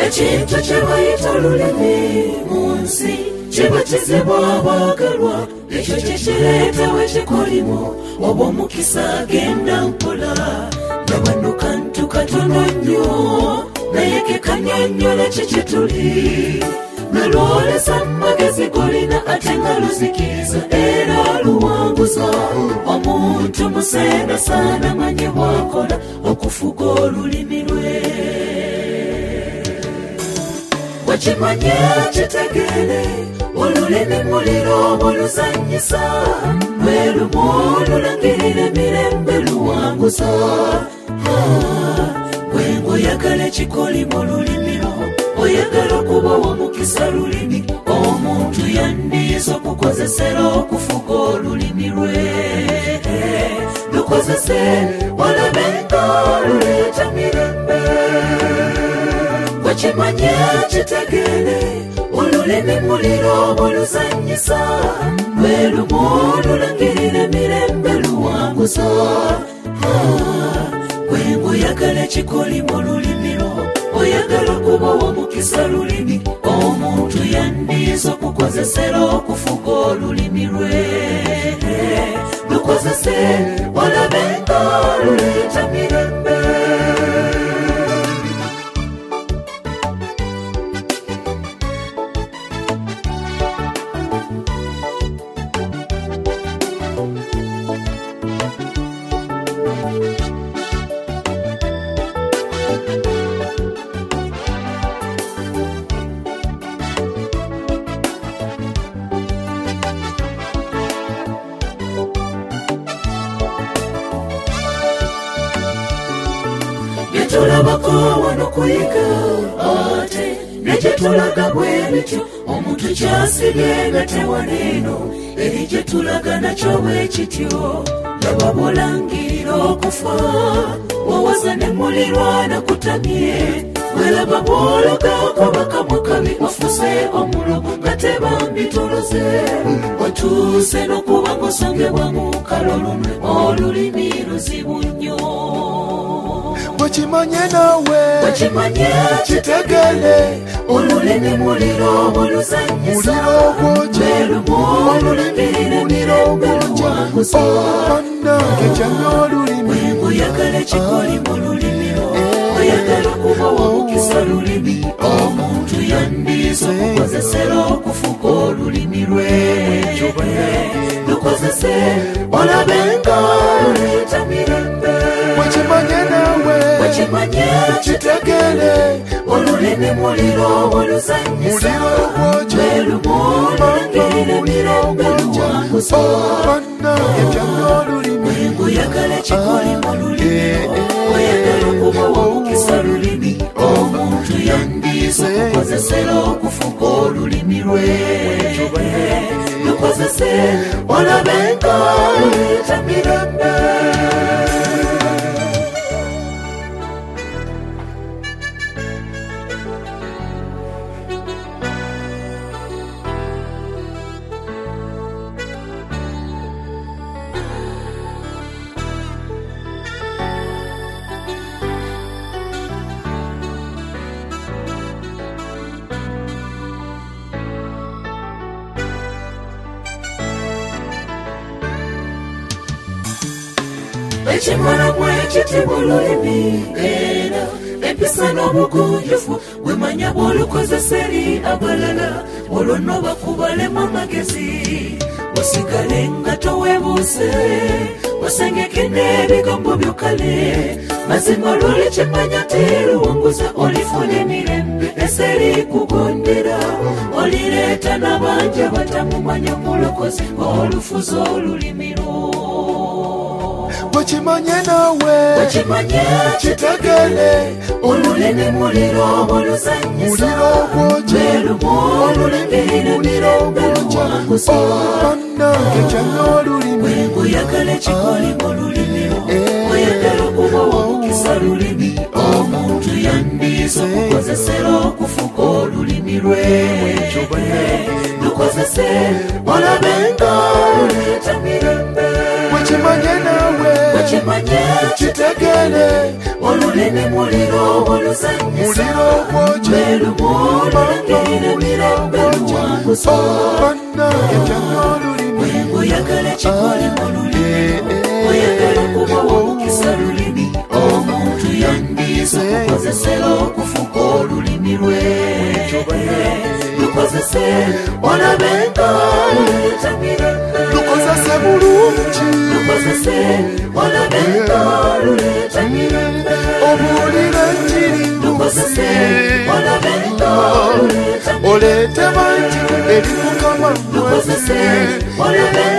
ekintu kye bayita olulimi mu nsi kibatizibwa abagalwa, ekyo kye kireetawo ekikolimu oba omukisa agenda mpola. Gabano kantu katono nnyo naye ke kannyonnyola kiki tuli, nga lwolesa magezi golina ate nga luzikiriza era luwanguza. Omuntu musenda saana manye bwakola okufuga olulimi lwe. Wakimanye kitegeere olulimi muliro obuluzanyisa, lwe lumu lulangirira emirembe luwanguza. Bwenga oyagala ekikolimu olulimi lwo, oyagala okubawa omukisa lulimi, omuntu yandiza okukozesera okufuga olulimi lwe. Lukozese olabe nga luleeta mirembe. Wakimanye kitegeere olulimi muliro obuluzanyisa, lwe lumu lulangirira emirembe luwanguza. Bwenga oyagala ekikolimu olulimi lwo, oyagala okubawa omukisa lulimi, omuntu yandiza okukozesera okufuga olulimi lwe. Lukozese olabe nga luleeta mirembe. Tulabako wano kuyiga ate negye tulaga bwe bityo, omuntu kyasibye nga tewaneeno eri gye tulaga nakyo bwe kityo. Laba bw'olangirira okufa, wawaza ne mulirwana kutamye, welaba bw'ologaako bakamwa kabi, ofuse omulomo nga tebambitoloze. Otuuse n'okuba ng'osongebwa mu kalo lumwe, olulimi luzibu nnyo. Wakimanye nawe, wakimanye kitegeere olulimi muliro obuluzanyisa, lwe lumu lulangirira emirembe luwanguza. Bannange kyanga olulimi, bwenga oyagala ekikolimu olulimi lwo, oyagala okubawa omukisa lulimi, omuntu yandiza okukozesera okufuga olulimi lwe. Lukozese olabe nga luleeta mirembe. wakimanye nawe, wakimanye kitegeere olulimi muliro obuluzanyisa, lwe lumu lulangirira emirembe luwanguza. bannange kyanga olulimi, bwenga oyagala ekikolimu olulimi lwo, oyagala okubawa omukisa lulimi, omuntu yandiza okukozesera okufuga olulimi lwe. Lukozese olabe nga luleeta mirembe. Ekimala bwekiti bululimi era empisa n'obugunjufu, wemanya bw'olukozesa eri abalala, olwo nno bakubalemu amagezi, osigale nga toweebuuse, osengeke n'ebigambo byokale. Mazima lwoli kimanya teruwanguza, olifuna emirembe eseri kugondera, olireeta n'abangi abatamumanya mulokozi olufuza olulimi lwo. wakimanye nawe, wakimanye kitegeere olulimi muliro obuluzanyisa, lwe lumu lulangirira emirembe luwanguza. bannange kyanga olulimi, bwenga oyagala ekikolimu olulimi lwo, oyagala okubawa omukisa lulimi, omuntu yandiza okukozesera okufuga olulimi lwe. Lukozese olabe nga luleeta mirembe. wakimanye nawe, wakimanye wetegere olulimi muliro oluzanyisa muliro gwokye melumulangirira mirembe luwanguso bannange kyanga olulimi oyagala kikoli mu lulimi oyagala kuba womukisa lulimi omuntu yandiza okukozesera okufuka olulimi lwe lukozese olabe nga luleeta mirembe lukozese bulungi lukozese olabe nga luleeta mirembe obuulire enjiri lukozese olabe nga luleeta oleete bangi eri mukama lukozese olabe